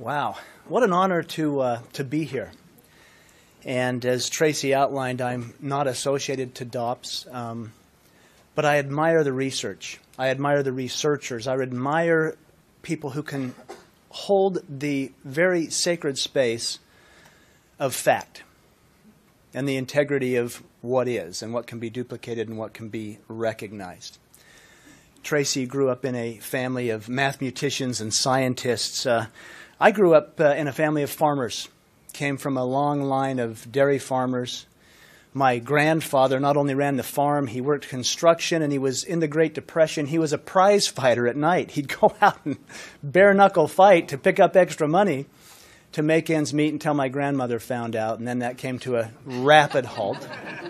Wow, what an honor to be here. And as Tracy outlined, I'm not associated to DOPS, but I admire the research. I admire the researchers. I admire people who can hold the very sacred space of fact and the integrity of what is and what can be duplicated and what can be recognized. Tracy grew up in a family of mathematicians and scientists. I grew up in a family of farmers, came from a long line of dairy farmers. My grandfather not only ran the farm, he worked construction, and he was in the Great Depression. He was a prize fighter at night. He'd go out and bare-knuckle fight to pick up extra money to make ends meet until my grandmother found out, and then that came to a rapid halt.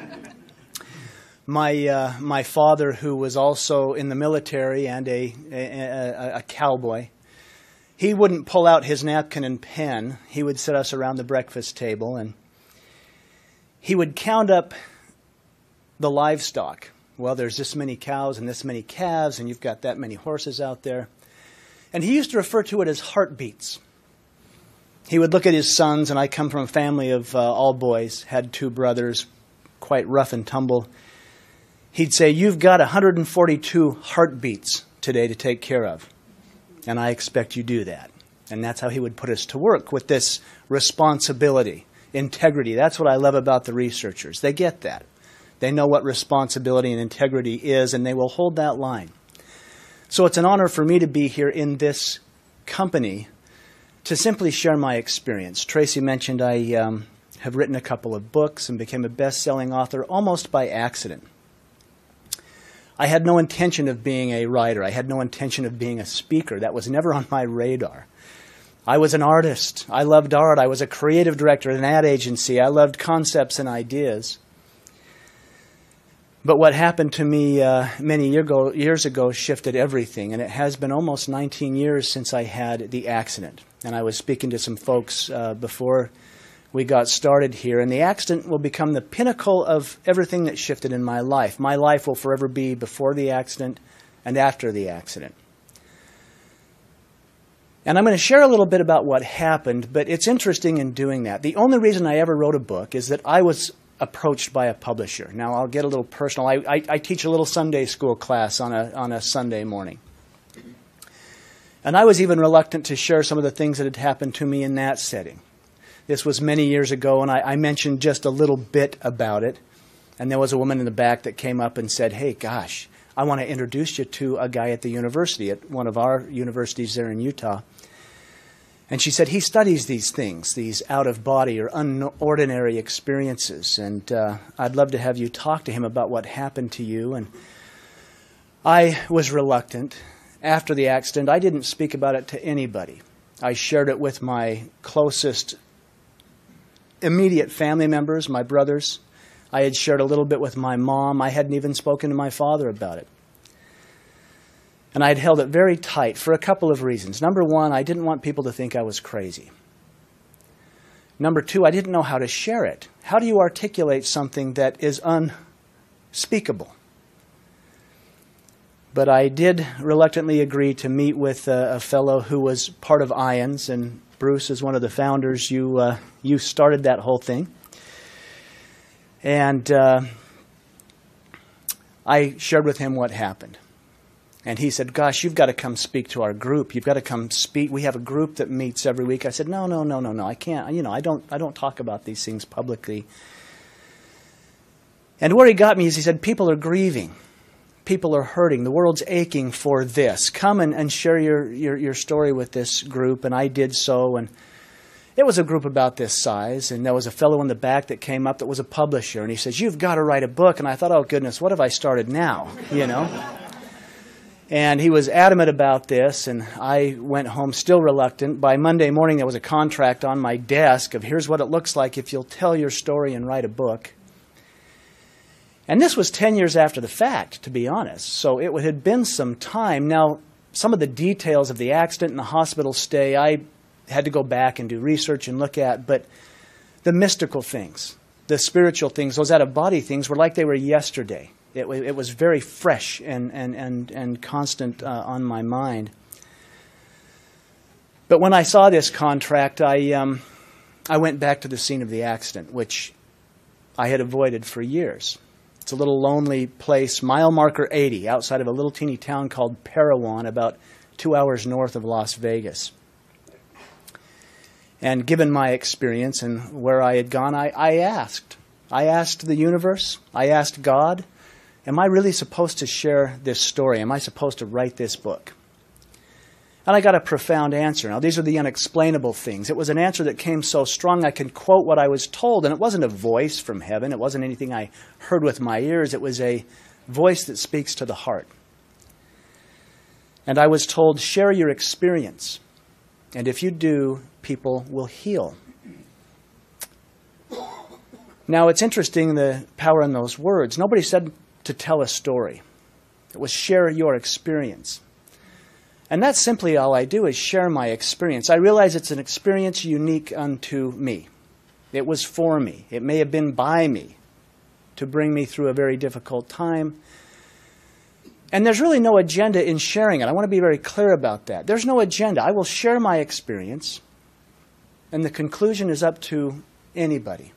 My father, who was also in the military and a cowboy, he wouldn't pull out his napkin and pen. He would sit us around the breakfast table, and he would count up the livestock. Well, there's this many cows and this many calves, and you've got that many horses out there. And he used to refer to it as heartbeats. He would look at his sons, and I come from a family of all boys, had two brothers, quite rough and tumble. He'd say, "You've got 142 heartbeats today to take care of, and I expect you do that." And that's how he would put us to work, with this responsibility, integrity. That's what I love about the researchers. They get that. They know what responsibility and integrity is, and they will hold that line. So it's an honor for me to be here in this company to simply share my experience. Tracy mentioned I have written a couple of books and became a best-selling author almost by accident. I had no intention of being a writer. I had no intention of being a speaker. That was never on my radar. I was an artist. I loved art. I was a creative director at an ad agency. I loved concepts and ideas. But what happened to me many years ago shifted everything, and it has been almost 19 years since I had the accident. And I was speaking to some folks before we got started here, and the accident will become the pinnacle of everything that shifted in my life. My life will forever be before the accident and after the accident. And I'm going to share a little bit about what happened, but it's interesting in doing that. The only reason I ever wrote a book is that I was approached by a publisher. Now, I'll get a little personal. I teach a little Sunday school class on a Sunday morning. And I was even reluctant to share some of the things that had happened to me in that setting. This was many years ago, and I mentioned just a little bit about it. And there was a woman in the back that came up and said, "Hey, gosh, I want to introduce you to a guy at the university, at one of our universities there in Utah." And she said, "He studies these things, these out-of-body or unordinary experiences, and I'd love to have you talk to him about what happened to you." And I was reluctant. After the accident, I didn't speak about it to anybody. I shared it with my closest immediate family members, my brothers. I had shared a little bit with my mom. I hadn't even spoken to my father about it. And I had held it very tight for a couple of reasons. Number one, I didn't want people to think I was crazy. Number two, I didn't know how to share it. How do you articulate something that is unspeakable? But I did reluctantly agree to meet with a fellow who was part of IONS, and Bruce is one of the founders. You started that whole thing. And I shared with him what happened. And he said, "Gosh, you've got to come speak to our group. You've got to come speak. We have a group that meets every week." I said, No. I can't. I don't talk about these things publicly. And where he got me is he said, "People are grieving. People are hurting. The world's aching for this. Come and share your story with this group." And I did so. And it was a group about this size. And there was a fellow in the back that came up that was a publisher. And he says, "You've got to write a book." And I thought, oh, goodness, what have I started now? And he was adamant about this. And I went home still reluctant. By Monday morning, there was a contract on my desk of, "Here's what it looks like if you'll tell your story and write a book." And this was 10 years after the fact, to be honest. So it had been some time. Now, some of the details of the accident and the hospital stay, I had to go back and do research and look at. But the mystical things, the spiritual things, those out-of-body things were like they were yesterday. It was very fresh and constant on my mind. But when I saw this contract, I went back to the scene of the accident, which I had avoided for years. It's a little lonely place, mile marker 80, outside of a little teeny town called Parowan, about 2 hours north of Las Vegas. And given my experience and where I had gone, I asked. I asked the universe, I asked God, am I really supposed to share this story? Am I supposed to write this book? And I got a profound answer. Now, these are the unexplainable things. It was an answer that came so strong I could quote what I was told, and it wasn't a voice from heaven. It wasn't anything I heard with my ears. It was a voice that speaks to the heart. And I was told, share your experience. And if you do, people will heal. Now, it's interesting, the power in those words. Nobody said to tell a story. It was share your experience. And that's simply all I do, is share my experience. I realize it's an experience unique unto me. It was for me. It may have been by me to bring me through a very difficult time. And there's really no agenda in sharing it. I want to be very clear about that. There's no agenda. I will share my experience, and the conclusion is up to anybody.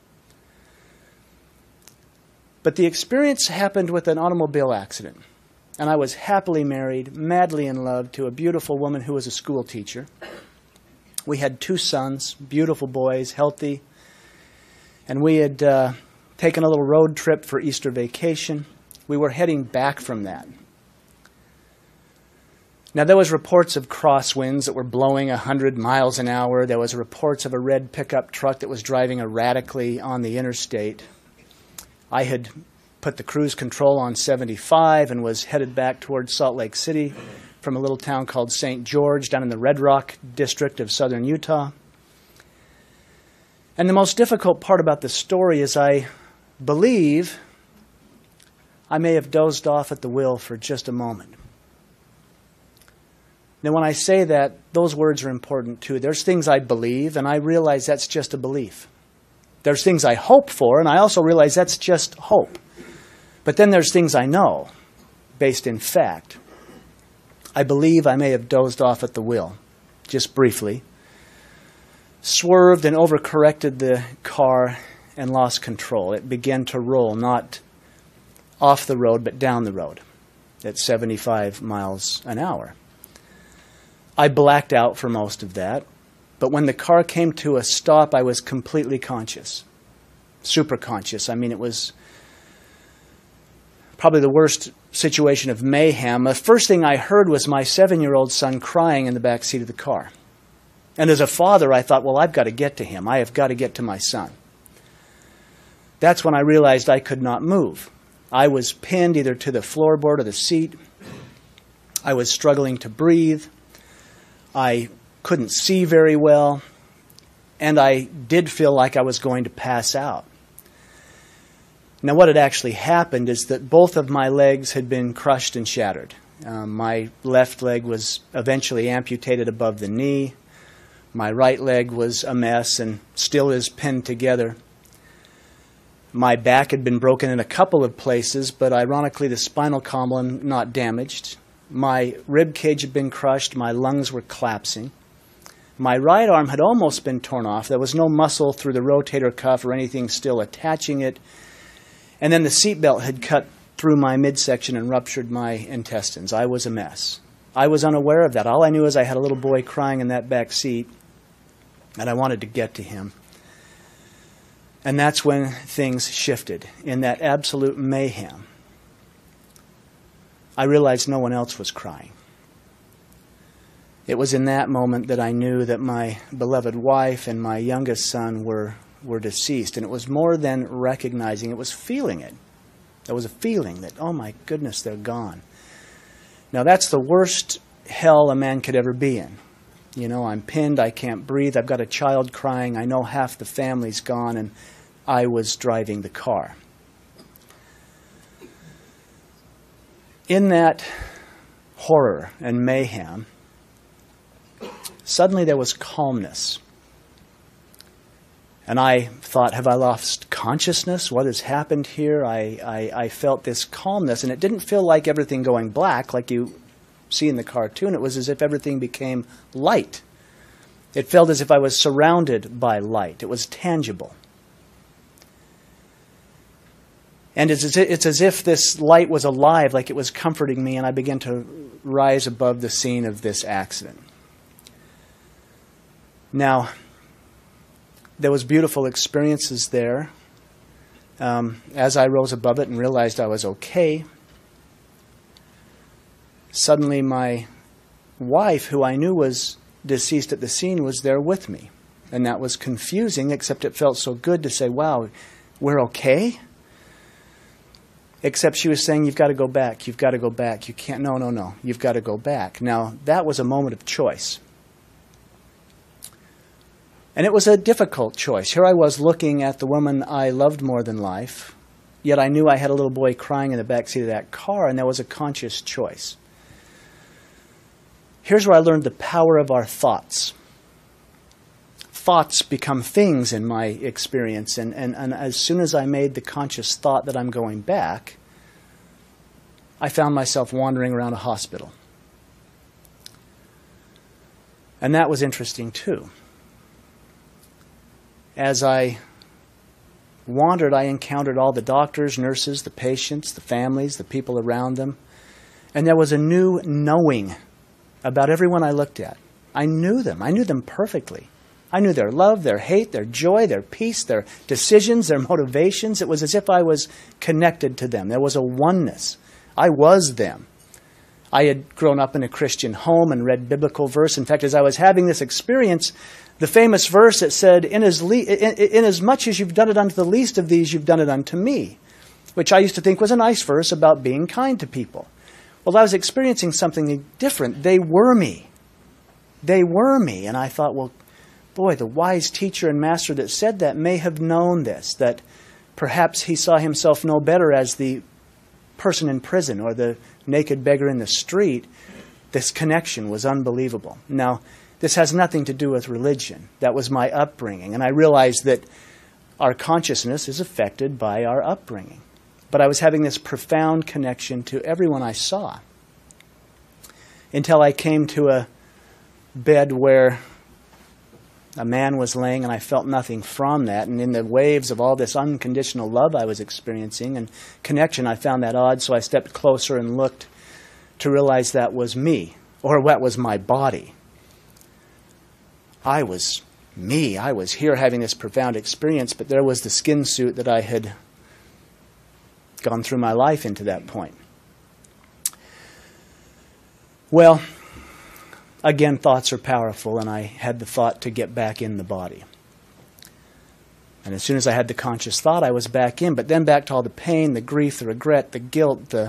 But the experience happened with an automobile accident. And I was happily married, madly in love, to a beautiful woman who was a school teacher. We had 2 sons, beautiful boys, healthy. And we had taken a little road trip for Easter vacation. We were heading back from that. Now, there was reports of crosswinds that were blowing 100 miles an hour. There was reports of a red pickup truck that was driving erratically on the interstate. I had put the cruise control on 75 and was headed back towards Salt Lake City from a little town called St. George down in the Red Rock district of southern Utah. And the most difficult part about the story is I believe I may have dozed off at the wheel for just a moment. Now, when I say that, those words are important too. There's things I believe, and I realize that's just a belief. There's things I hope for, and I also realize that's just hope. But then there's things I know, based in fact. I believe I may have dozed off at the wheel, just briefly, swerved and overcorrected the car and lost control. It began to roll, not off the road, but down the road at 75 miles an hour. I blacked out for most of that, but when the car came to a stop, I was completely conscious, super conscious. I mean, it was probably the worst situation of mayhem. The first thing I heard was my 7-year-old son crying in the back seat of the car. And as a father, I thought, well, I've got to get to him. I have got to get to my son. That's when I realized I could not move. I was pinned either to the floorboard or the seat. I was struggling to breathe. I couldn't see very well. And I did feel like I was going to pass out. Now, what had actually happened is that both of my legs had been crushed and shattered. My left leg was eventually amputated above the knee. My right leg was a mess and still is pinned together. My back had been broken in a couple of places, but ironically the spinal column not damaged. My rib cage had been crushed. My lungs were collapsing. My right arm had almost been torn off. There was no muscle through the rotator cuff or anything still attaching it. And then the seatbelt had cut through my midsection and ruptured my intestines. I was a mess. I was unaware of that. All I knew is I had a little boy crying in that back seat, and I wanted to get to him. And that's when things shifted. In that absolute mayhem, I realized no one else was crying. It was in that moment that I knew that my beloved wife and my youngest son were deceased. And it was more than recognizing, it was feeling it. There was a feeling that, oh my goodness, they're gone. Now that's the worst hell a man could ever be in. You know, I'm pinned, I can't breathe, I've got a child crying, I know half the family's gone, and I was driving the car. In that horror and mayhem, suddenly there was calmness. And I thought, have I lost consciousness? What has happened here? I felt this calmness, and it didn't feel like everything going black like you see in the cartoon. It was as if everything became light. It felt as if I was surrounded by light. It was tangible. And it's as if this light was alive, like it was comforting me, and I began to rise above the scene of this accident. Now, there was beautiful experiences there. As I rose above it and realized I was okay, suddenly my wife, who I knew was deceased at the scene, was there with me. And that was confusing, except it felt so good to say, wow, we're okay? Except she was saying, you've got to go back, you've got to go back. You can't, no, you've got to go back. Now, that was a moment of choice. And it was a difficult choice. Here I was looking at the woman I loved more than life, yet I knew I had a little boy crying in the backseat of that car, and that was a conscious choice. Here's where I learned the power of our thoughts. Thoughts become things in my experience, and as soon as I made the conscious thought that I'm going back, I found myself wandering around a hospital. And that was interesting too. As I wandered, I encountered all the doctors, nurses, the patients, the families, the people around them, and there was a new knowing about everyone I looked at. I knew them. I knew them perfectly. I knew their love, their hate, their joy, their peace, their decisions, their motivations. It was as if I was connected to them. There was a oneness. I was them. I had grown up in a Christian home and read biblical verse. In fact, as I was having this experience, the famous verse that said, in as much as you've done it unto the least of these, you've done it unto me, which I used to think was a nice verse about being kind to people. Well, I was experiencing something different. They were me. They were me. And I thought, well, boy, the wise teacher and master that said that may have known this, that perhaps he saw himself no better as the person in prison or the naked beggar in the street. This connection was unbelievable. Now, this has nothing to do with religion. That was my upbringing. And I realized that our consciousness is affected by our upbringing. But I was having this profound connection to everyone I saw until I came to a bed where a man was laying, and I felt nothing from that. And in the waves of all this unconditional love I was experiencing and connection, I found that odd, so I stepped closer and looked to realize that was me, or what was my body. I was me. I was here having this profound experience, but there was the skin suit that I had gone through my life into that point. Well, again, thoughts are powerful, and I had the thought to get back in the body. And as soon as I had the conscious thought, I was back in, but then back to all the pain, the grief, the regret, the guilt, the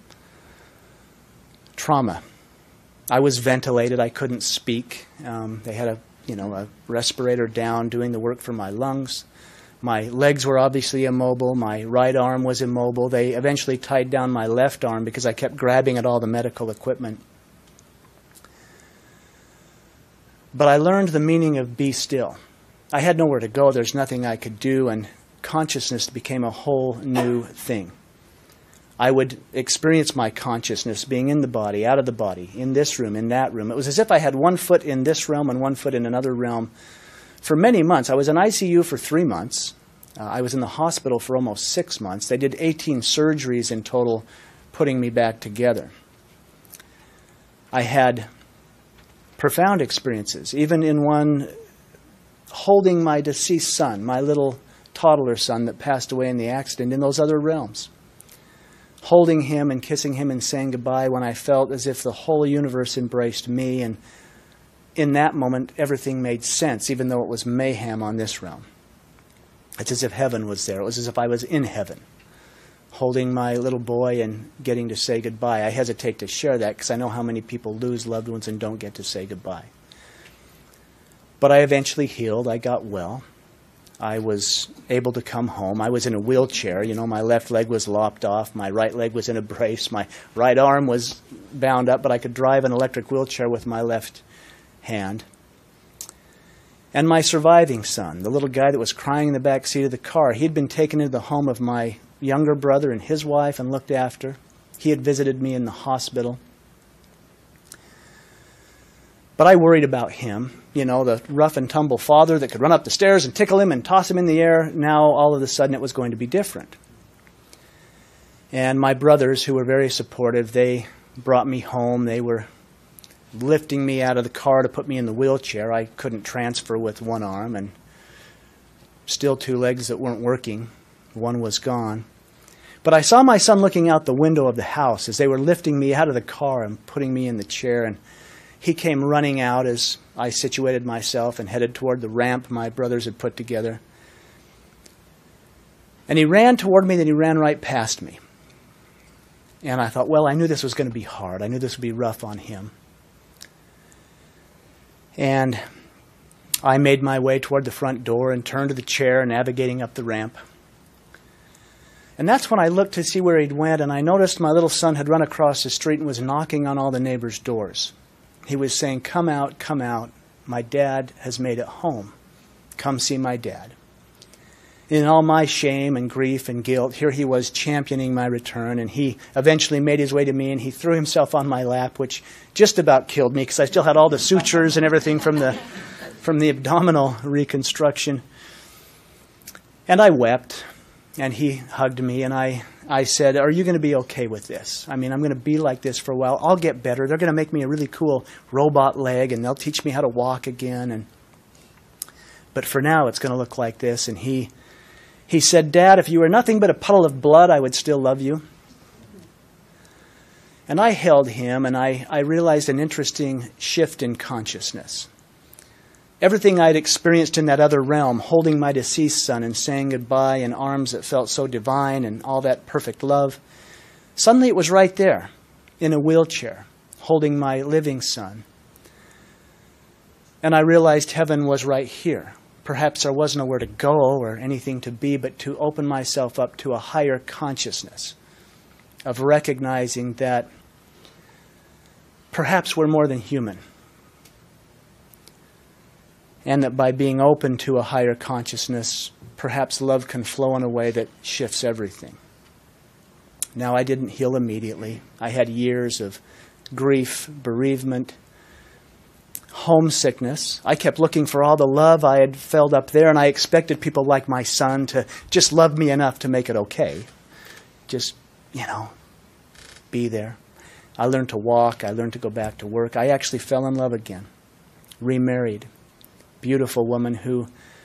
trauma. I was ventilated. I couldn't speak. They had a respirator down doing the work for my lungs. My legs were obviously immobile. My right arm was immobile. They eventually tied down my left arm because I kept grabbing at all the medical equipment. But I learned the meaning of be still. I had nowhere to go. There's nothing I could do, and consciousness became a whole new thing. I would experience my consciousness being in the body, out of the body, in this room, in that room. It was as if I had one foot in this realm and one foot in another realm for many months. I was in ICU for 3 months. I was in the hospital for almost 6 months. They did 18 surgeries in total, putting me back together. I had profound experiences, even in one holding my deceased son, my little toddler son that passed away in the accident, in those other realms. Holding him and kissing him and saying goodbye when I felt as if the whole universe embraced me, and in that moment everything made sense, even though it was mayhem on this realm. It's as if heaven was there. It was as if I was in heaven, holding my little boy and getting to say goodbye. I hesitate to share that because I know how many people lose loved ones and don't get to say goodbye. But I eventually healed. I got well. I was able to come home. I was in a wheelchair. My left leg was lopped off. My right leg was in a brace. My right arm was bound up, but I could drive an electric wheelchair with my left hand. And my surviving son, the little guy that was crying in the back seat of the car, he had been taken into the home of my younger brother and his wife and looked after. He had visited me in the hospital. But I worried about him, you know, the rough and tumble father that could run up the stairs and tickle him and toss him in the air. Now, all of a sudden, it was going to be different. And my brothers, who were very supportive, they brought me home. They were lifting me out of the car to put me in the wheelchair. I couldn't transfer with one arm, and still two legs that weren't working. One was gone. But I saw my son looking out the window of the house as they were lifting me out of the car and putting me in the chair, and he came running out as I situated myself and headed toward the ramp my brothers had put together. And he ran toward me, then he ran right past me. And I thought, well, I knew this was going to be hard. I knew this would be rough on him. And I made my way toward the front door and turned to the chair, navigating up the ramp. And that's when I looked to see where he'd went, and I noticed my little son had run across the street and was knocking on all the neighbors' doors. He was saying, come out, my dad has made it home. Come see my dad. In all my shame and grief and guilt, here he was championing my return, and he eventually made his way to me, and he threw himself on my lap, which just about killed me because I still had all the sutures and everything from the abdominal reconstruction. And I wept, and he hugged me, and I said, are you going to be okay with this? I mean, I'm going to be like this for a while. I'll get better. They're going to make me a really cool robot leg, and they'll teach me how to walk again. But for now, it's going to look like this. And he said, Dad, if you were nothing but a puddle of blood, I would still love you. And I held him, and I realized an interesting shift in consciousness. Everything I'd experienced in that other realm, holding my deceased son and saying goodbye in arms that felt so divine and all that perfect love, suddenly it was right there, in a wheelchair, holding my living son. And I realized heaven was right here. Perhaps there was nowhere to go or anything to be, but to open myself up to a higher consciousness of recognizing that perhaps we're more than human. And that by being open to a higher consciousness, perhaps love can flow in a way that shifts everything. Now, I didn't heal immediately. I had years of grief, bereavement, homesickness. I kept looking for all the love I had felt up there, and I expected people like my son to just love me enough to make it okay. Just, be there. I learned to walk. I learned to go back to work. I actually fell in love again, remarried. Beautiful woman who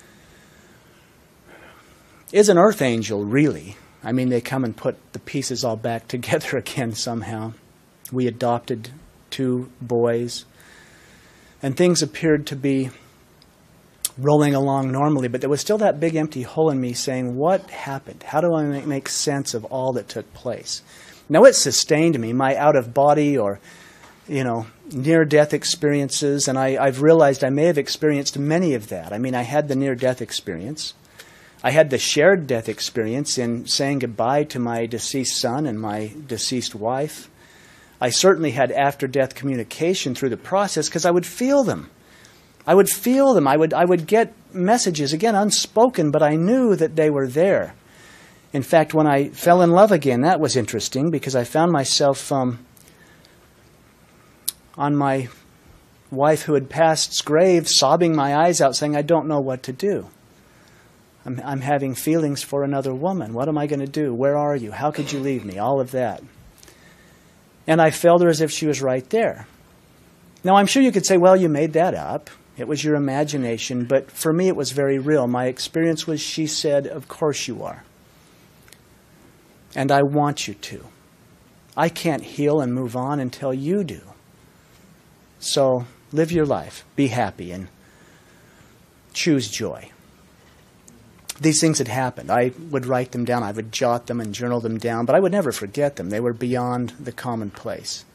is an earth angel, really. I mean, they come and put the pieces all back together again somehow. We adopted 2 boys, and things appeared to be rolling along normally, but there was still that big empty hole in me saying, what happened? How do I make sense of all that took place? Now, it sustained me, my out-of-body or near-death experiences, and I've realized I may have experienced many of that. I mean, I had the near-death experience. I had the shared death experience in saying goodbye to my deceased son and my deceased wife. I certainly had after-death communication through the process because I would feel them. I would feel them. I would get messages, again, unspoken, but I knew that they were there. In fact, when I fell in love again, that was interesting because I found myself on my wife who had passed's grave, sobbing my eyes out, saying, I don't know what to do. I'm having feelings for another woman. What am I going to do? Where are you? How could you leave me? All of that. And I felt her as if she was right there. Now, I'm sure you could say, well, you made that up. It was your imagination. But for me, it was very real. My experience was she said, of course you are. And I want you to. I can't heal and move on until you do. So live your life, be happy, and choose joy. These things had happened. I would write them down. I would jot them and journal them down, but I would never forget them. They were beyond the commonplace.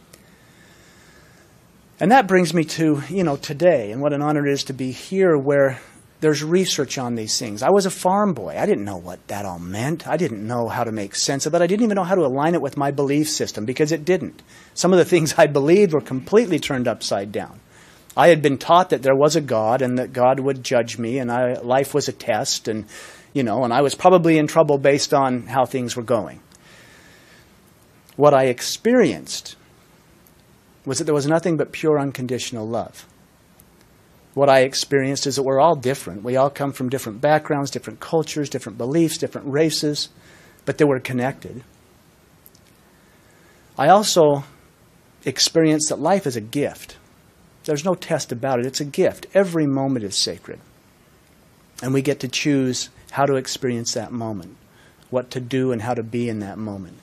And that brings me to, today, and what an honor it is to be here where there's research on these things. I was a farm boy. I didn't know what that all meant. I didn't know how to make sense of it. I didn't even know how to align it with my belief system because it didn't. Some of the things I believed were completely turned upside down. I had been taught that there was a God and that God would judge me and life was a test and I was probably in trouble based on how things were going. What I experienced was that there was nothing but pure unconditional love. What I experienced is that we're all different. We all come from different backgrounds, different cultures, different beliefs, different races, but that we're connected. I also experienced that life is a gift. There's no test about it. It's a gift. Every moment is sacred. And we get to choose how to experience that moment, what to do and how to be in that moment.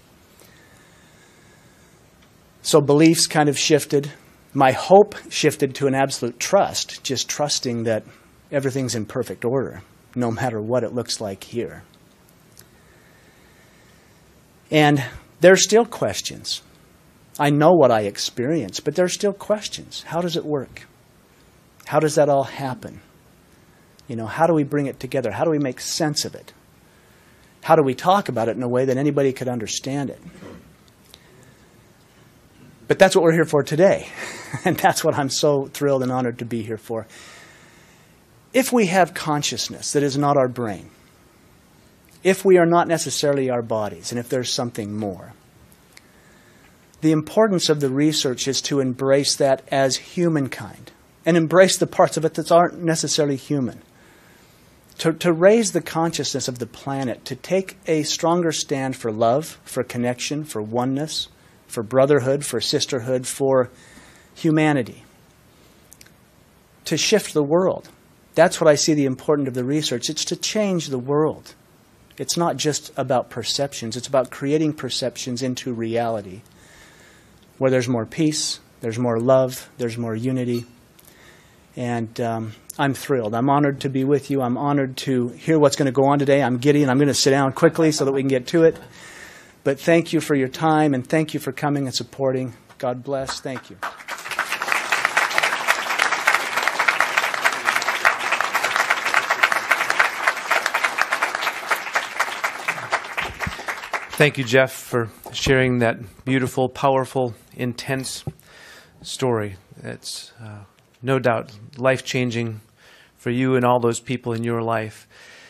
So beliefs kind of shifted. My hope shifted to an absolute trust, just trusting that everything's in perfect order, no matter what it looks like here. And there's still questions. I know what I experienced, but there's still questions. How does it work? How does that all happen? How do we bring it together? How do we make sense of it? How do we talk about it in a way that anybody could understand it? But that's what we're here for today. And that's what I'm so thrilled and honored to be here for. If we have consciousness that is not our brain, if we are not necessarily our bodies, and if there's something more, the importance of the research is to embrace that as humankind and embrace the parts of it that aren't necessarily human. To raise the consciousness of the planet, to take a stronger stand for love, for connection, for oneness, for brotherhood, for sisterhood, for humanity. To shift the world. That's what I see the importance of the research. It's to change the world. It's not just about perceptions. It's about creating perceptions into reality, where there's more peace, there's more love, there's more unity. And I'm thrilled. I'm honored to be with you. I'm honored to hear what's going to go on today. I'm giddy, and I'm going to sit down quickly so that we can get to it. But thank you for your time, and thank you for coming and supporting. God bless. Thank you. Thank you, Jeff, for sharing that beautiful, powerful, intense story. It's no doubt life-changing for you and all those people in your life.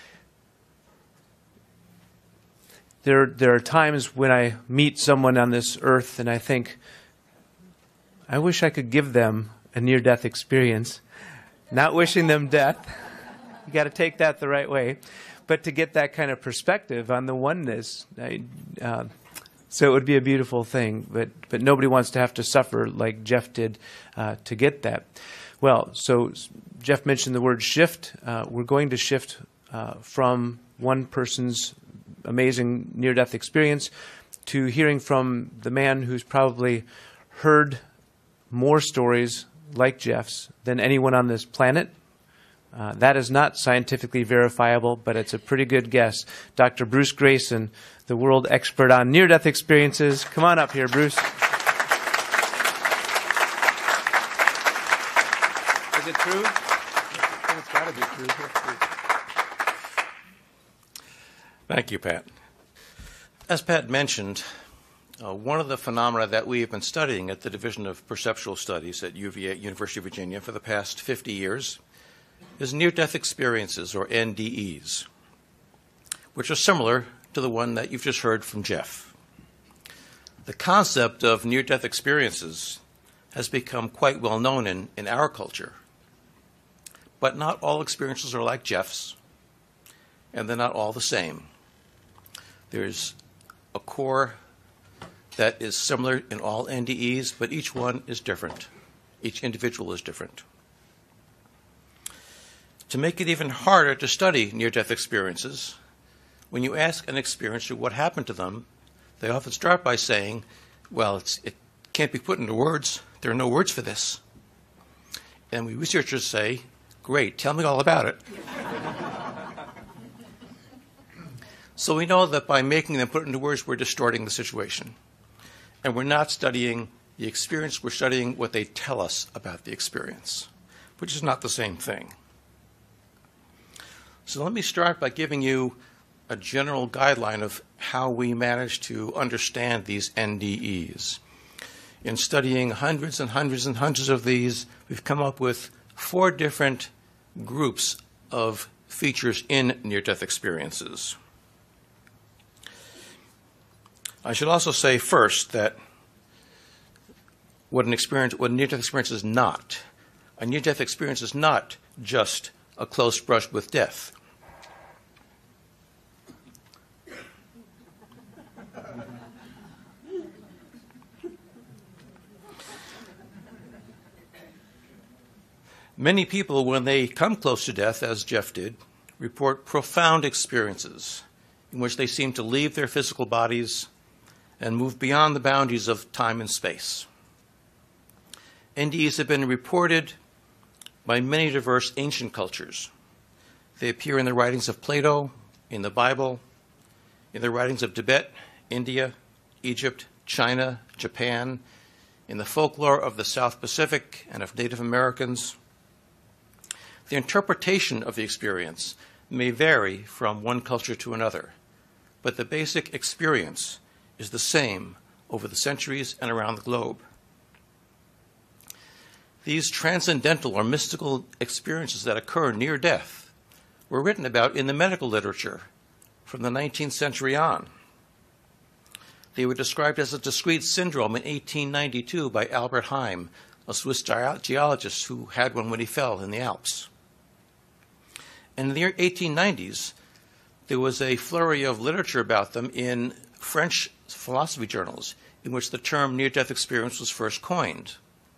There are times when I meet someone on this earth and I think, I wish I could give them a near-death experience. Not wishing them death. You got to take that the right way. But to get that kind of perspective on the oneness, so it would be a beautiful thing. But nobody wants to have to suffer like Jeff did to get that. Well, so Jeff mentioned the word shift. We're going to shift from one person's amazing near-death experience to hearing from the man who's probably heard more stories like Jeff's than anyone on this planet. That is not scientifically verifiable, but it's a pretty good guess. Dr. Bruce Greyson, the world expert on near-death experiences. Come on up here, Bruce. Is it true? I think it's got to be true. Thank you, Pat. As Pat mentioned, one of the phenomena that we have been studying at the Division of Perceptual Studies at UVA, University of Virginia, for the past 50 years is near-death experiences, or NDEs, which are similar to the one that you've just heard from Jeff. The concept of near-death experiences has become quite well known in our culture, but not all experiences are like Jeff's, and they're not all the same. There's a core that is similar in all NDEs, but each one is different. Each individual is different. To make it even harder to study near-death experiences, when you ask an experiencer what happened to them, they often start by saying, well, it can't be put into words. There are no words for this. And we researchers say, great, tell me all about it. So we know that by making them put into words, we're distorting the situation. And we're not studying the experience, we're studying what they tell us about the experience, which is not the same thing. So let me start by giving you a general guideline of how we manage to understand these NDEs. In studying hundreds and hundreds and hundreds of these, we've come up with 4 different groups of features in near-death experiences. I should also say first that what a near-death experience is not. A near-death experience is not just a close brush with death. Many people, when they come close to death, as Jeff did, report profound experiences in which they seem to leave their physical bodies and move beyond the boundaries of time and space. NDEs have been reported by many diverse ancient cultures. They appear in the writings of Plato, in the Bible, in the writings of Tibet, India, Egypt, China, Japan, in the folklore of the South Pacific and of Native Americans. The interpretation of the experience may vary from one culture to another, but the basic experience is the same over the centuries and around the globe. These transcendental or mystical experiences that occur near death were written about in the medical literature from the 19th century on. They were described as a discrete syndrome in 1892 by Albert Heim, a Swiss geologist who had one when he fell in the Alps. And in the 1890s, there was a flurry of literature about them in French philosophy journals in which the term near-death experience was first coined.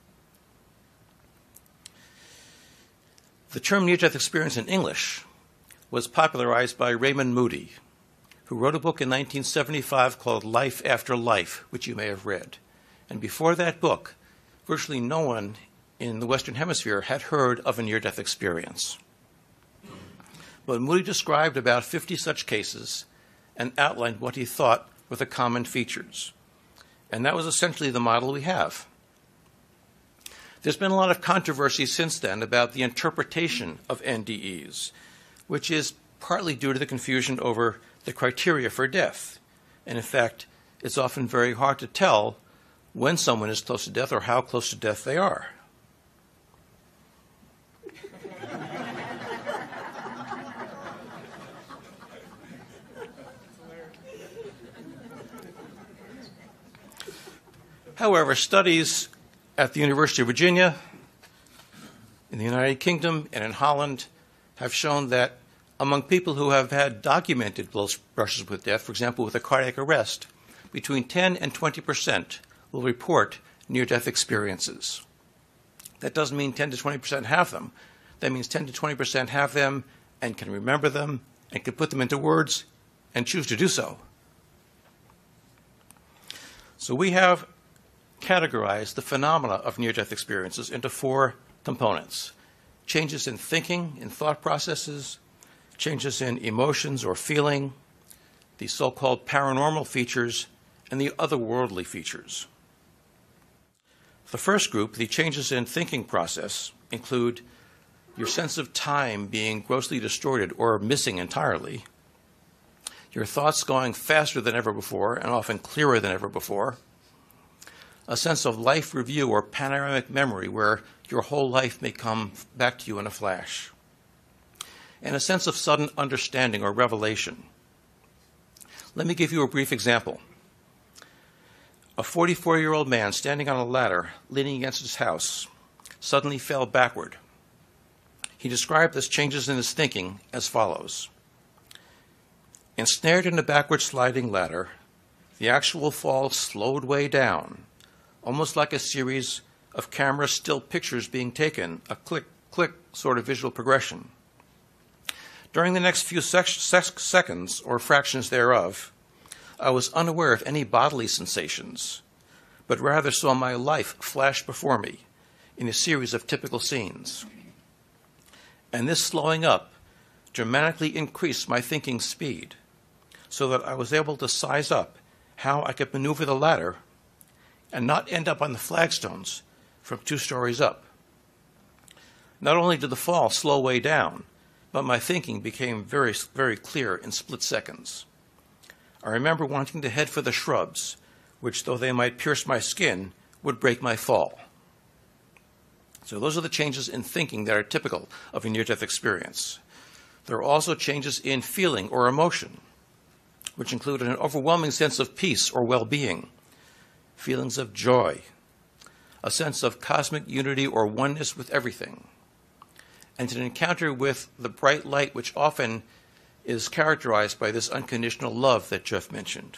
The term near-death experience in English was popularized by Raymond Moody, who wrote a book in 1975 called Life After Life, which you may have read. And before that book, virtually no one in the Western Hemisphere had heard of a near-death experience. But Moody described about 50 such cases and outlined what he thought were the common features. And that was essentially the model we have. There's been a lot of controversy since then about the interpretation of NDEs, which is partly due to the confusion over the criteria for death. And in fact, it's often very hard to tell when someone is close to death or how close to death they are. However, studies at the University of Virginia, in the United Kingdom, and in Holland have shown that among people who have had documented close brushes with death, for example, with a cardiac arrest, between 10 and 20% will report near-death experiences. That doesn't mean 10 to 20% have them. That means 10 to 20% have them and can remember them and can put them into words and choose to do so. So we have categorize the phenomena of near-death experiences into four components: changes in thinking, in thought processes, changes in emotions or feeling, the so-called paranormal features, and the otherworldly features. The first group, the changes in thinking process, include your sense of time being grossly distorted or missing entirely, your thoughts going faster than ever before and often clearer than ever before, a sense of life review or panoramic memory where your whole life may come back to you in a flash, and a sense of sudden understanding or revelation. Let me give you a brief example. A 44-year-old man standing on a ladder leaning against his house suddenly fell backward. He described this changes in his thinking as follows. Ensnared in a backward sliding ladder, the actual fall slowed way down, almost like a series of camera still pictures being taken, a click, click sort of visual progression. During the next few seconds, or fractions thereof, I was unaware of any bodily sensations, but rather saw my life flash before me in a series of typical scenes. And this slowing up dramatically increased my thinking speed, so that I was able to size up how I could maneuver the ladder and not end up on the flagstones from 2 stories up. Not only did the fall slow way down, but my thinking became very, very clear in split seconds. I remember wanting to head for the shrubs, which, though they might pierce my skin, would break my fall. So those are the changes in thinking that are typical of a near-death experience. There are also changes in feeling or emotion, which include an overwhelming sense of peace or well-being, feelings of joy, a sense of cosmic unity or oneness with everything, and an encounter with the bright light which often is characterized by this unconditional love that Jeff mentioned.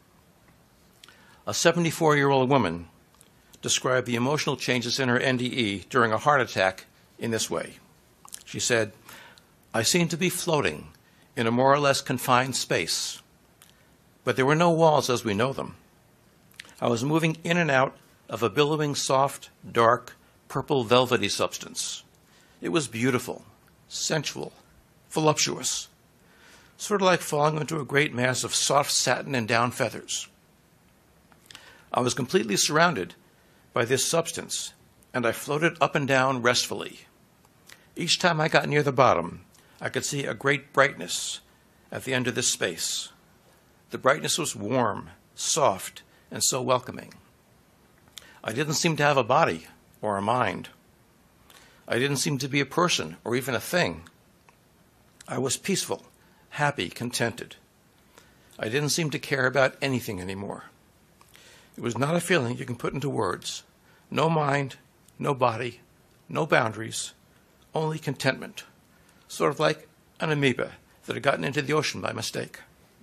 A 74-year-old woman described the emotional changes in her NDE during a heart attack in this way. She said, "I seemed to be floating in a more or less confined space, but there were no walls as we know them. I was moving in and out of a billowing, soft, dark, purple, velvety substance. It was beautiful, sensual, voluptuous, sort of like falling into a great mass of soft satin and down feathers. I was completely surrounded by this substance, and I floated up and down restfully. Each time I got near the bottom, I could see a great brightness at the end of this space. The brightness was warm, soft, and so welcoming. I didn't seem to have a body or a mind. I didn't seem to be a person or even a thing. I was peaceful, happy, contented. I didn't seem to care about anything anymore. It was not a feeling you can put into words. No mind, no body, no boundaries, only contentment, sort of like an amoeba that had gotten into the ocean by mistake."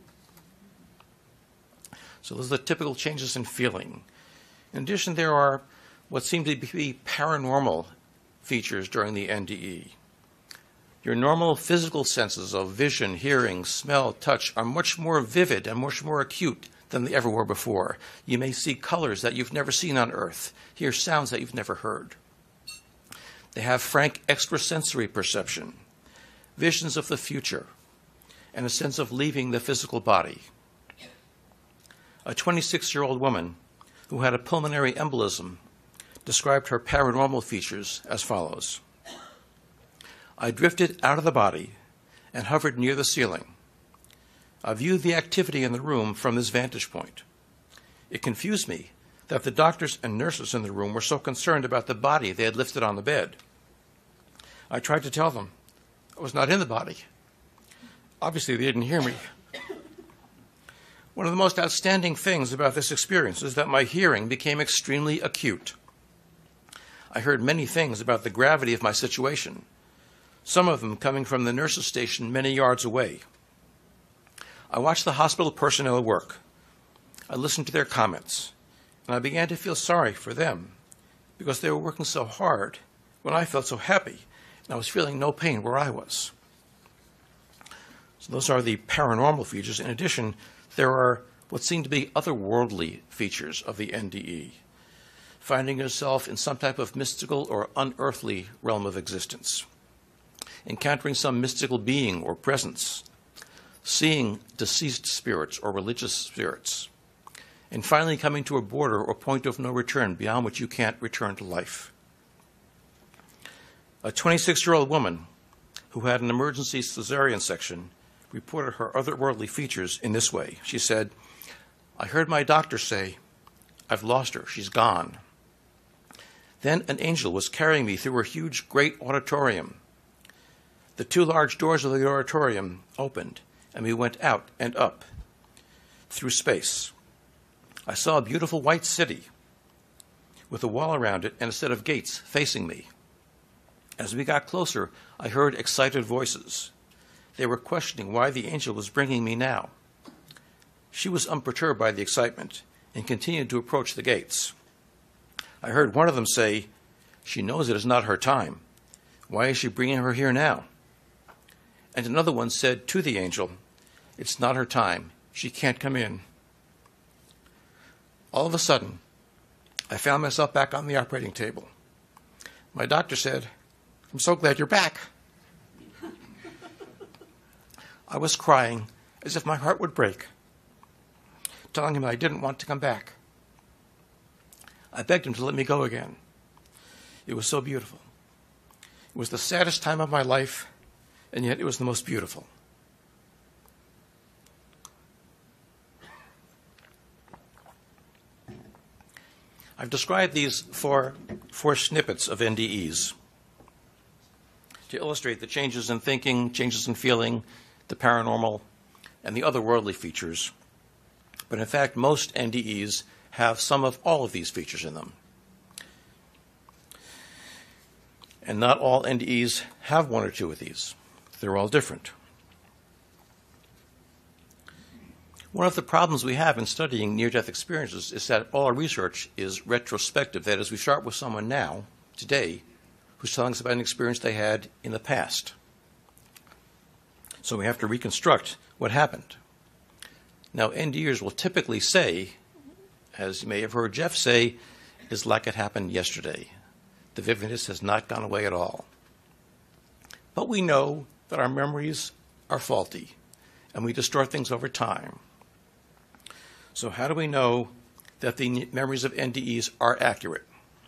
So those are the typical changes in feeling. In addition, there are what seem to be paranormal features during the NDE. Your normal physical senses of vision, hearing, smell, touch are much more vivid and much more acute than they ever were before. You may see colors that you've never seen on Earth, hear sounds that you've never heard. They have frank extrasensory perception, visions of the future, and a sense of leaving the physical body. A 26-year-old woman who had a pulmonary embolism described her paranormal features as follows. "I drifted out of the body and hovered near the ceiling. I viewed the activity in the room from this vantage point. It confused me that the doctors and nurses in the room were so concerned about the body they had lifted on the bed. I tried to tell them I was not in the body. Obviously, they didn't hear me. One of the most outstanding things about this experience is that my hearing became extremely acute. I heard many things about the gravity of my situation, some of them coming from the nurse's station many yards away. I watched the hospital personnel work. I listened to their comments, and I began to feel sorry for them because they were working so hard when I felt so happy, and I was feeling no pain where I was." So those are the paranormal features. In addition, there are what seem to be otherworldly features of the NDE, finding yourself in some type of mystical or unearthly realm of existence, encountering some mystical being or presence, seeing deceased spirits or religious spirits, and finally coming to a border or point of no return beyond which you can't return to life. A 26-year-old woman who had an emergency cesarean section reported her otherworldly features in this way. She said, "I heard my doctor say, 'I've lost her, she's gone.' Then an angel was carrying me through a huge, great auditorium. The two large doors of the auditorium opened, and we went out and up through space. I saw a beautiful white city with a wall around it and a set of gates facing me. As we got closer, I heard excited voices. They were questioning why the angel was bringing me now. She was unperturbed by the excitement and continued to approach the gates. I heard one of them say, 'She knows it is not her time. Why is she bringing her here now?' And another one said to the angel, 'It's not her time. She can't come in.' All of a sudden, I found myself back on the operating table. My doctor said, 'I'm so glad you're back.' I was crying as if my heart would break, telling him I didn't want to come back. I begged him to let me go again. It was so beautiful. It was the saddest time of my life, and yet it was the most beautiful." I've described these four snippets of NDEs to illustrate the changes in thinking, changes in feeling, the paranormal, and the otherworldly features. But in fact, most NDEs have some of all of these features in them. And not all NDEs have one or two of these. They're all different. One of the problems we have in studying near-death experiences is that all our research is retrospective. That is, we start with someone now, today, who's telling us about an experience they had in the past. So we have to reconstruct what happened. Now, NDers will typically say, as you may have heard Jeff say, is like it happened yesterday. The vividness has not gone away at all. But we know that our memories are faulty, and we distort things over time. So how do we know that the memories of NDEs are accurate?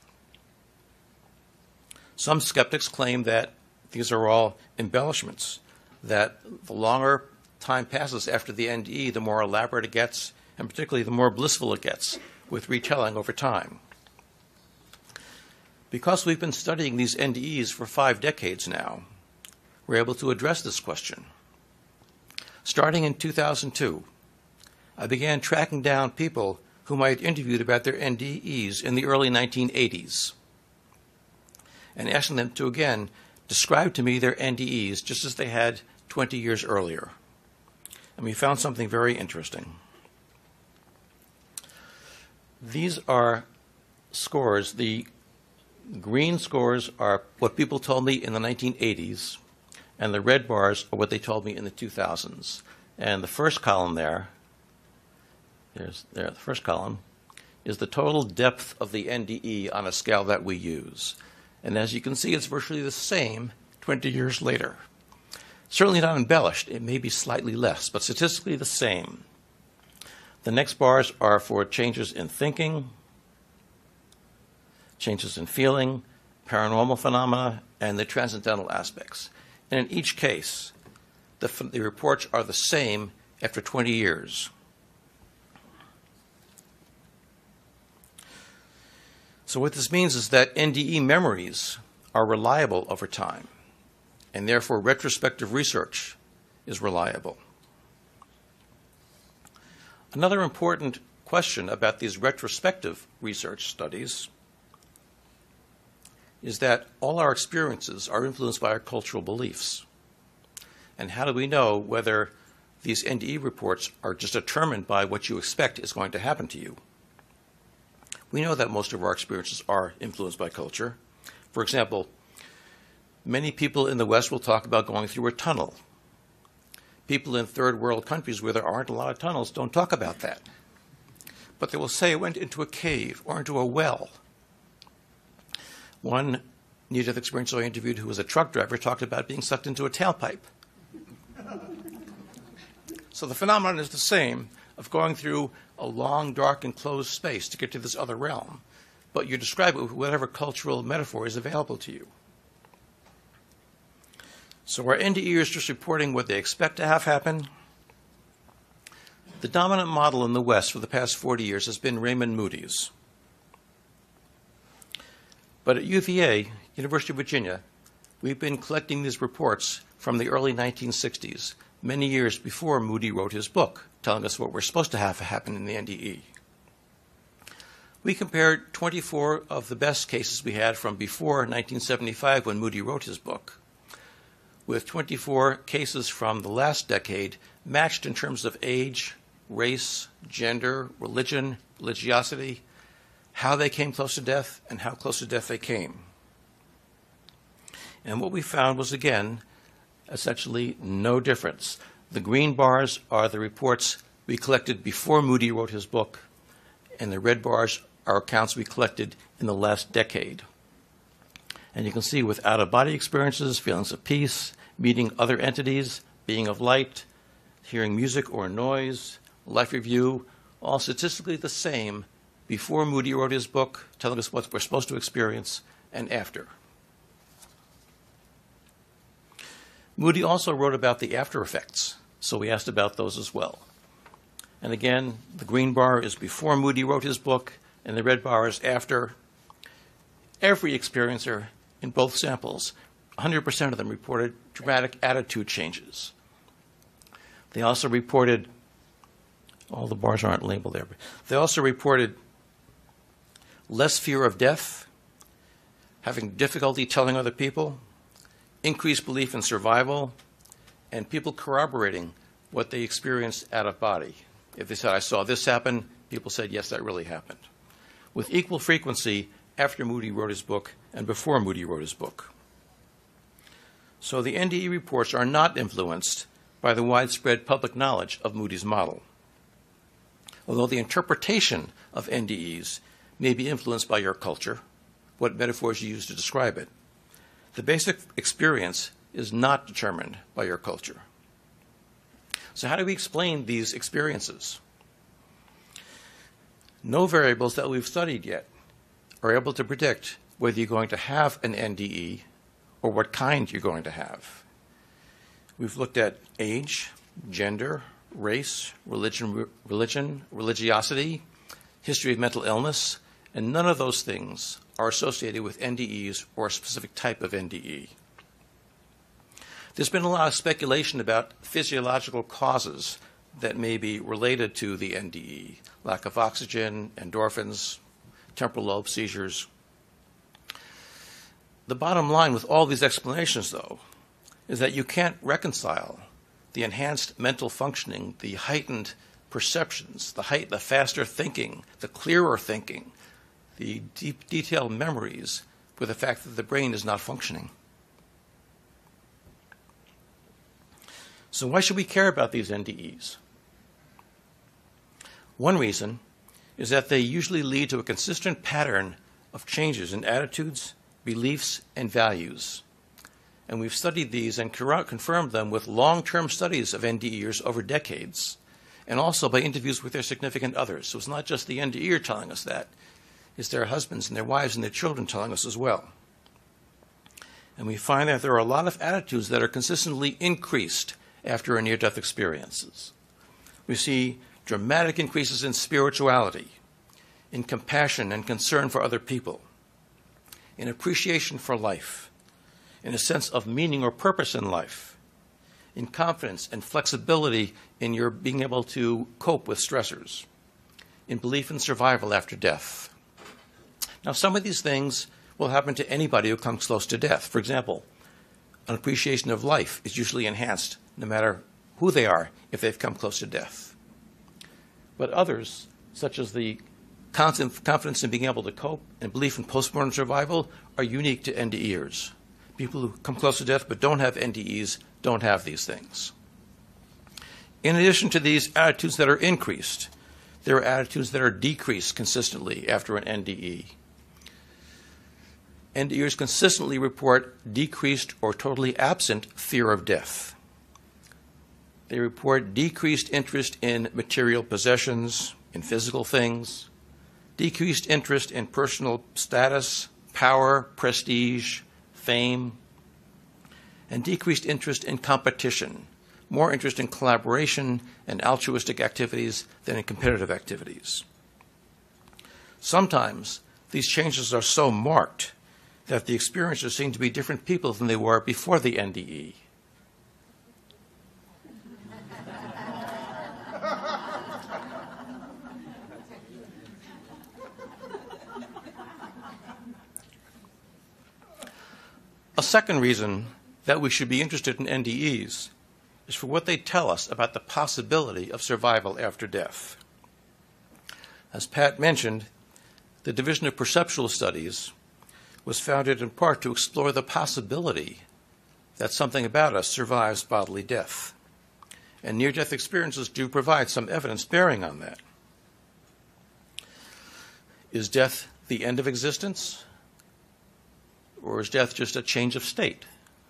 Some skeptics claim that these are all embellishments, that the longer time passes after the NDE, the more elaborate it gets, and particularly the more blissful it gets with retelling over time. Because we've been studying these NDEs for 5 decades now, we're able to address this question. Starting in 2002, I began tracking down people whom I had interviewed about their NDEs in the early 1980s and asking them to, again, describe to me their NDEs just as they had 20 years earlier. And we found something very interesting. These are scores. The green scores are what people told me in the 1980s, and the red bars are what they told me in the 2000s. And the first column the first column, is the total depth of the NDE on a scale that we use. And as you can see, it's virtually the same 20 years later. Certainly not embellished. It may be slightly less, but statistically the same. The next bars are for changes in thinking, changes in feeling, paranormal phenomena, and the transcendental aspects. And in each case, the reports are the same after 20 years. So what this means is that NDE memories are reliable over time, and therefore retrospective research is reliable. Another important question about these retrospective research studies is that all our experiences are influenced by our cultural beliefs. And how do we know whether these NDE reports are just determined by what you expect is going to happen to you? We know that most of our experiences are influenced by culture. For example, many people in the West will talk about going through a tunnel. People in third world countries where there aren't a lot of tunnels don't talk about that. But they will say it went into a cave or into a well. One near-death experience I interviewed who was a truck driver talked about being sucked into a tailpipe. So the phenomenon is the same of going through a long, dark, enclosed space to get to this other realm. But you describe it with whatever cultural metaphor is available to you. So our NDE is just reporting what they expect to have happen. The dominant model in the West for the past 40 years has been Raymond Moody's. But at UVA, University of Virginia, we've been collecting these reports from the early 1960s, many years before Moody wrote his book, telling us what we're supposed to have happen in the NDE. We compared 24 of the best cases we had from before 1975 when Moody wrote his book with 24 cases from the last decade, matched in terms of age, race, gender, religion, religiosity, how they came close to death, and how close to death they came. And what we found was, again, essentially no difference. The green bars are the reports we collected before Moody wrote his book, and the red bars are accounts we collected in the last decade. And you can see with out-of-body experiences, feelings of peace, meeting other entities, being of light, hearing music or noise, life review, all statistically the same before Moody wrote his book, telling us what we're supposed to experience, and after. Moody also wrote about the after effects, so we asked about those as well. And again, the green bar is before Moody wrote his book, and the red bar is after. Every experiencer in both samples, 100% of them reported dramatic attitude changes. They also reported, all the bars aren't labeled there, but they also reported less fear of death, having difficulty telling other people, increased belief in survival, and people corroborating what they experienced out of body. If they said, I saw this happen, people said, yes, that really happened. With equal frequency after Moody wrote his book and before Moody wrote his book. So the NDE reports are not influenced by the widespread public knowledge of Moody's model. Although the interpretation of NDEs may be influenced by your culture, what metaphors you use to describe it, the basic experience is not determined by your culture. So how do we explain these experiences? No variables that we've studied yet are able to predict whether you're going to have an NDE or what kind you're going to have. We've looked at age, gender, race, religion, religiosity, history of mental illness, and none of those things are associated with NDEs or a specific type of NDE. There's been a lot of speculation about physiological causes that may be related to the NDE, lack of oxygen, endorphins, temporal lobe seizures. The bottom line with all these explanations, though, is that you can't reconcile the enhanced mental functioning, the heightened perceptions, the faster thinking, the clearer thinking, the deep, detailed memories with the fact that the brain is not functioning. So why should we care about these NDEs? One reason is that they usually lead to a consistent pattern of changes in attitudes, beliefs, and values. And we've studied these and confirmed them with long-term studies of NDEers over decades, and also by interviews with their significant others. So it's not just the NDEer telling us that. It's their husbands and their wives and their children telling us as well. And we find that there are a lot of attitudes that are consistently increased after a near-death experiences. We see dramatic increases in spirituality, in compassion and concern for other people, in appreciation for life, in a sense of meaning or purpose in life, in confidence and flexibility in your being able to cope with stressors, in belief in survival after death. Now, some of these things will happen to anybody who comes close to death. For example, an appreciation of life is usually enhanced no matter who they are if they've come close to death. But others, such as the constant confidence in being able to cope and belief in postmortem survival, are unique to NDEers. People who come close to death but don't have NDEs don't have these things. In addition to these attitudes that are increased, there are attitudes that are decreased consistently after an NDE. NDEers consistently report decreased or totally absent fear of death. They report decreased interest in material possessions, in physical things, decreased interest in personal status, power, prestige, fame, and decreased interest in competition, more interest in collaboration and altruistic activities than in competitive activities. Sometimes these changes are so marked that the experiencers seem to be different people than they were before the NDE. A second reason that we should be interested in NDEs is for what they tell us about the possibility of survival after death. As Pat mentioned, the Division of Perceptual Studies was founded in part to explore the possibility that something about us survives bodily death. And near-death experiences do provide some evidence bearing on that. Is death the end of existence? Or is death just a change of state?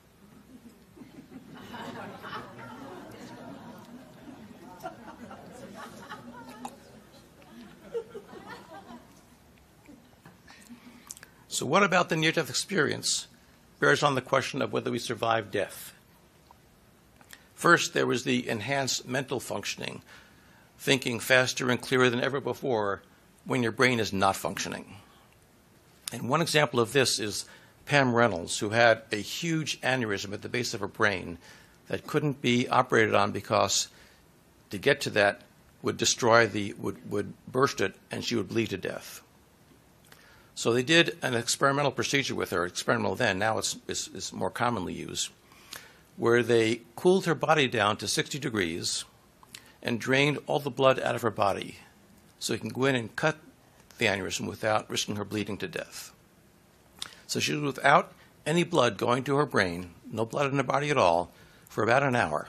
So what about the near-death experience bears on the question of whether we survive death? First, there was the enhanced mental functioning, thinking faster and clearer than ever before when your brain is not functioning. And one example of this is Pam Reynolds, who had a huge aneurysm at the base of her brain that couldn't be operated on because to get to that would destroy would burst it and she would bleed to death. So they did an experimental procedure with her, experimental then, now it's more commonly used, where they cooled her body down to 60 degrees and drained all the blood out of her body so you can go in and cut the aneurysm without risking her bleeding to death. So she was without any blood going to her brain, no blood in her body at all, for about an hour.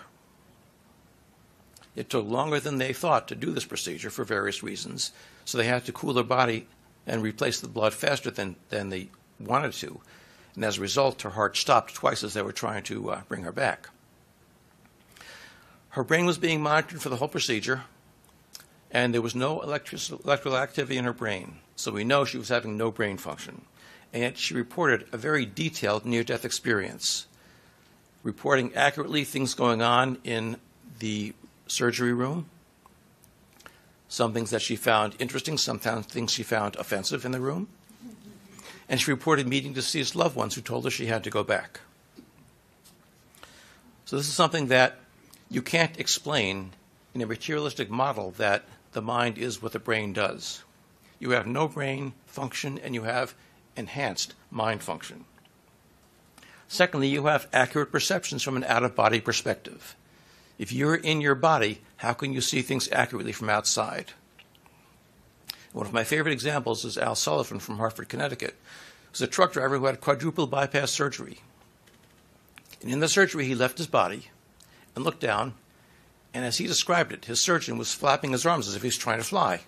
It took longer than they thought to do this procedure for various reasons, so they had to cool her body and replace the blood faster than they wanted to. And as a result, her heart stopped twice as they were trying to bring her back. Her brain was being monitored for the whole procedure, and there was no electrical activity in her brain, so we know she was having no brain function. And yet she reported a very detailed near-death experience, reporting accurately things going on in the surgery room, some things that she found interesting, sometimes things she found offensive in the room. And she reported meeting deceased loved ones who told her she had to go back. So this is something that you can't explain in a materialistic model that the mind is what the brain does. You have no brain function and you have enhanced mind function. Secondly, you have accurate perceptions from an out-of-body perspective. If you're in your body, how can you see things accurately from outside? One of my favorite examples is Al Sullivan from Hartford, Connecticut. He was a truck driver who had quadruple bypass surgery. And in the surgery, he left his body and looked down, and as he described it, his surgeon was flapping his arms as if he was trying to fly.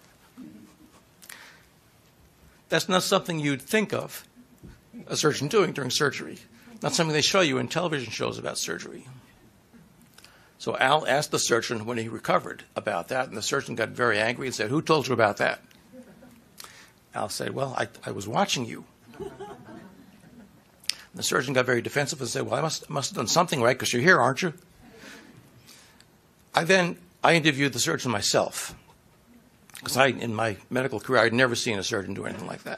That's not something you'd think of a surgeon doing during surgery. Not something they show you in television shows about surgery. So Al asked the surgeon when he recovered about that, and the surgeon got very angry and said, "Who told you about that?" Al said, "Well, I was watching you." And the surgeon got very defensive and said, "Well, I must have done something right because you're here, aren't you?" I interviewed the surgeon myself because in my medical career, I'd never seen a surgeon do anything like that.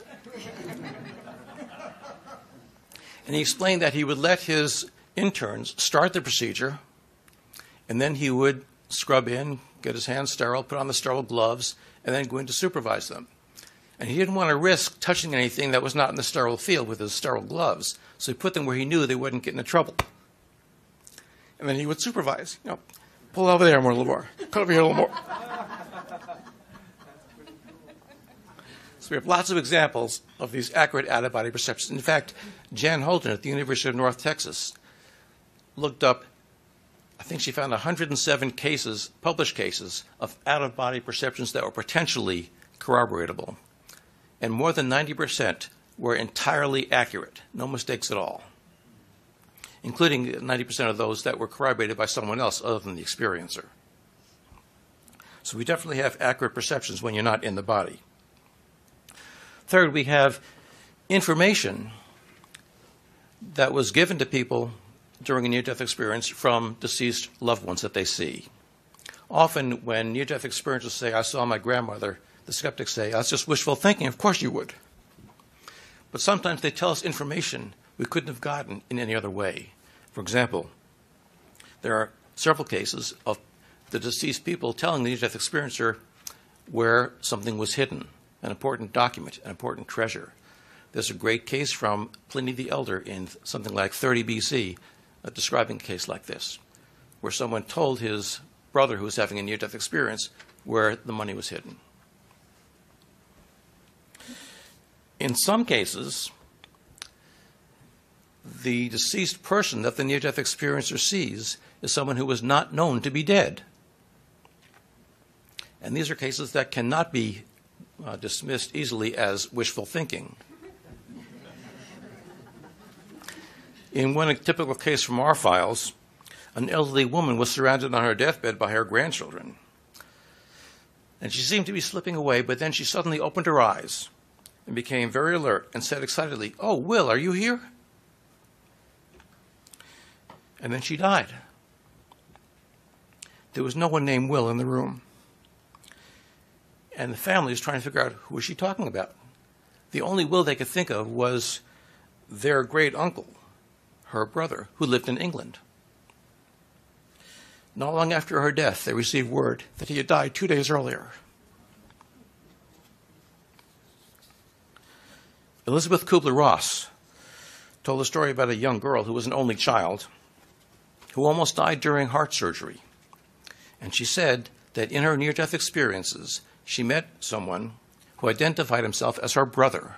And he explained that he would let his interns start the procedure, and then he would scrub in, get his hands sterile, put on the sterile gloves, and then go in to supervise them. And he didn't want to risk touching anything that was not in the sterile field with his sterile gloves, so he put them where he knew they wouldn't get into trouble. And then he would supervise. Pull over there a little more. Cut over here a little more. So we have lots of examples of these accurate out-of-body perceptions. In fact, Jan Holden at the University of North Texas looked up, I think she found 107 cases, published cases, of out-of-body perceptions that were potentially corroboratable. And more than 90% were entirely accurate, no mistakes at all, including 90% of those that were corroborated by someone else other than the experiencer. So we definitely have accurate perceptions when you're not in the body. Third, we have information that was given to people during a near-death experience from deceased loved ones that they see. Often when near-death experiencers say, "I saw my grandmother," the skeptics say, "That's just wishful thinking. Of course you would." But sometimes they tell us information we couldn't have gotten in any other way. For example, there are several cases of the deceased people telling the near-death experiencer where something was hidden, an important document, an important treasure. There's a great case from Pliny the Elder in something like 30 BC describing a case like this, where someone told his brother who was having a near-death experience where the money was hidden. In some cases, the deceased person that the near-death experiencer sees is someone who was not known to be dead. And these are cases that cannot be dismissed easily as wishful thinking. In one typical case from our files, an elderly woman was surrounded on her deathbed by her grandchildren. And she seemed to be slipping away, but then she suddenly opened her eyes and became very alert and said excitedly, "Oh, Will, are you here?" And then she died. There was no one named Will in the room. And the family was trying to figure out who was she talking about. The only Will they could think of was their great uncle, her brother, who lived in England. Not long after her death, they received word that he had died 2 days earlier. Elizabeth Kubler-Ross told a story about a young girl who was an only child who almost died during heart surgery. And she said that in her near-death experiences, she met someone who identified himself as her brother.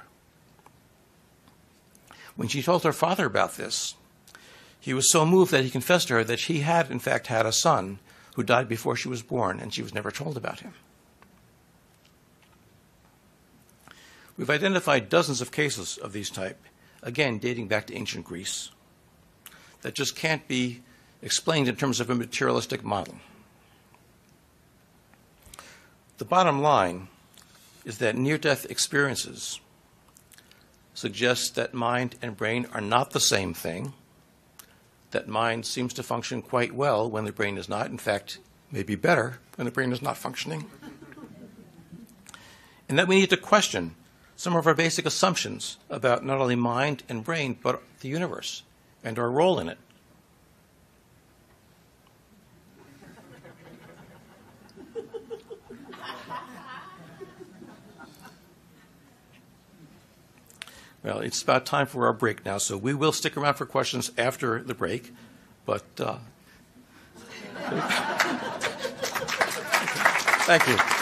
When she told her father about this, he was so moved that he confessed to her that he had, in fact, had a son who died before she was born, and she was never told about him. We've identified dozens of cases of these type, again, dating back to ancient Greece, that just can't be explained in terms of a materialistic model. The bottom line is that near-death experiences suggest that mind and brain are not the same thing, that mind seems to function quite well when the brain is not, in fact, maybe better when the brain is not functioning, and that we need to question some of our basic assumptions about not only mind and brain, but the universe and our role in it. Well, it's about time for our break now, so we will stick around for questions after the break, but thank you.